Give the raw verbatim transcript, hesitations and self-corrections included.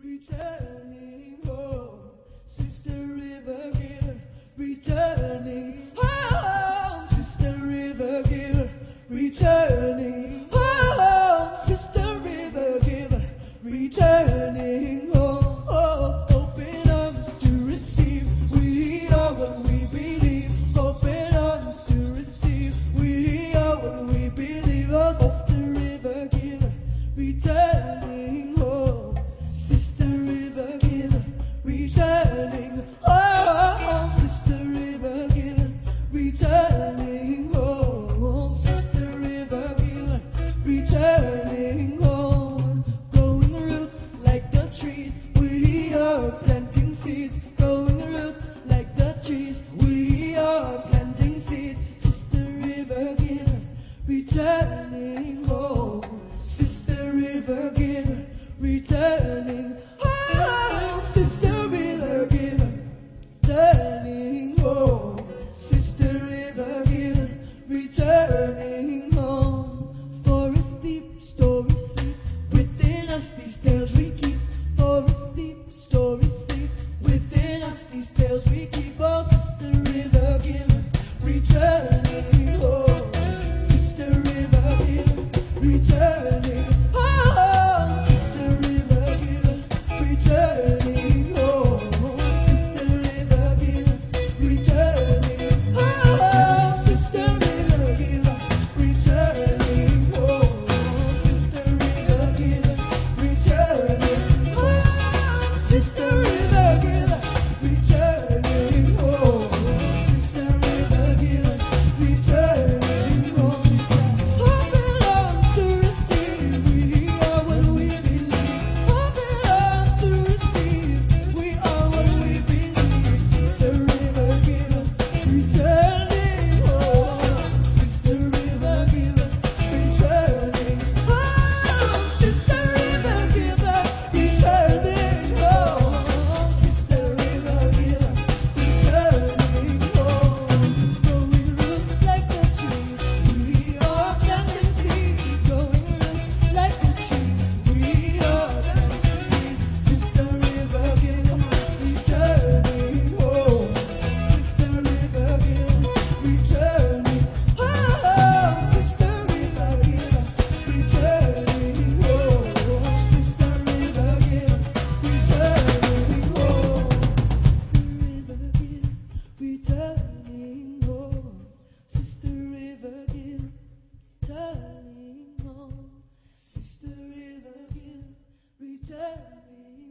returning home. Sister River Giver, returning home. Sister River Giver, returning home. Sister River Giver, returning home. Open arms to receive, we are what we believe. Open arms to receive, we are what we believe. Oh, Sister River Giver, returning home. Sister River Giver, returning home. Sister River Giver, returning home. Sister River Giver, returning home. Growing roots like the trees, we are planting seeds. Growing roots like the trees, we are planting seeds. Sister River Giver, returning home. Sister River Giver, returning home. Sister River Giver, returning home. Sister River Giver, returning home. Forest deep, stories sleep within us. These tales we keep. Forest deep, stories sleep within us. These tales we keep. Oh, Sister River Giver, returning home. Sister River Giver, returning home. Sister River Giver, returning home. Sister River Giver, returning home. Sister River Giver, returning home. Sister River Giver, returning home. Sister River Giver, returning home. Sister River Giver, returning home. Open arms to receive, we are what we believe. Open arms to receive, we are what we believe. Sister River Giver, returning home. Sister River Giver, returning home. Sister River Giver, returning home. Sister River Giver, returning home. Growing roots like the trees, we are planting seeds. Growing roots like the trees, we are planting seeds. Sister River Giver, returning home. Sister River Giver, returning home. Sister River Giver, returning home. Sister River Giver, returning home. Sister River Giver, returning home. Sister River Giver, returning home. Sister River Giver, returning